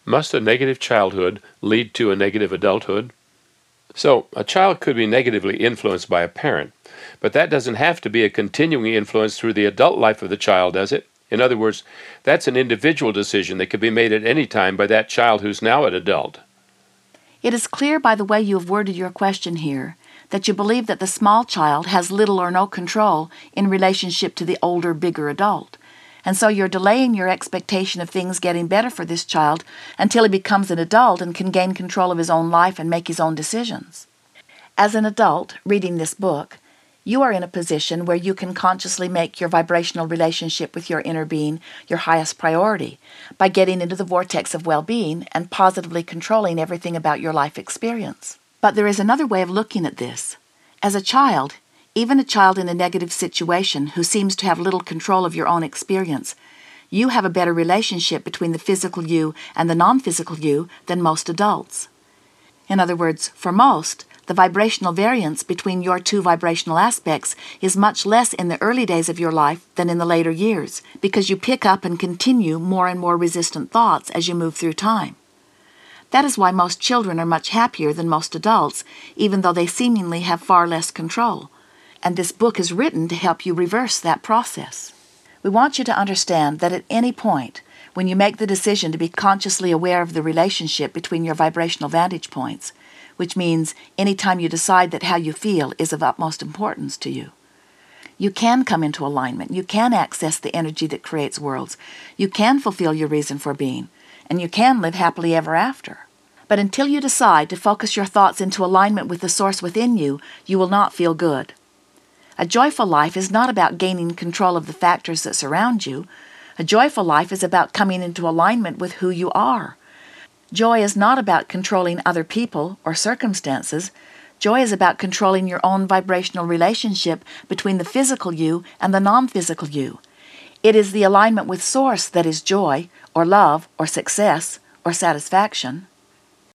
Must a negative childhood lead to a negative adulthood? So, a child could be negatively influenced by a parent, but that doesn't have to be a continuing influence through the adult life of the child, does it? In other words, that's an individual decision that could be made at any time by that child who's now an adult. It is clear by the way you have worded your question here that you believe that the small child has little or no control in relationship to the older, bigger adult. And so you're delaying your expectation of things getting better for this child until he becomes an adult and can gain control of his own life and make his own decisions. As an adult reading this book, you are in a position where you can consciously make your vibrational relationship with your inner being your highest priority by getting into the vortex of well-being and positively controlling everything about your life experience. But there is another way of looking at this. As a child, even a child in a negative situation who seems to have little control of your own experience, you have a better relationship between the physical you and the non-physical you than most adults. In other words, for most, the vibrational variance between your two vibrational aspects is much less in the early days of your life than in the later years, because you pick up and continue more and more resistant thoughts as you move through time. That is why most children are much happier than most adults, even though they seemingly have far less control. And this book is written to help you reverse that process. We want you to understand that at any point, when you make the decision to be consciously aware of the relationship between your vibrational vantage points, which means any time you decide that how you feel is of utmost importance to you, you can come into alignment, you can access the energy that creates worlds, you can fulfill your reason for being, and you can live happily ever after. But until you decide to focus your thoughts into alignment with the source within you, you will not feel good. A joyful life is not about gaining control of the factors that surround you. A joyful life is about coming into alignment with who you are. Joy is not about controlling other people or circumstances. Joy is about controlling your own vibrational relationship between the physical you and the non-physical you. It is the alignment with Source that is joy, or love, or success, or satisfaction.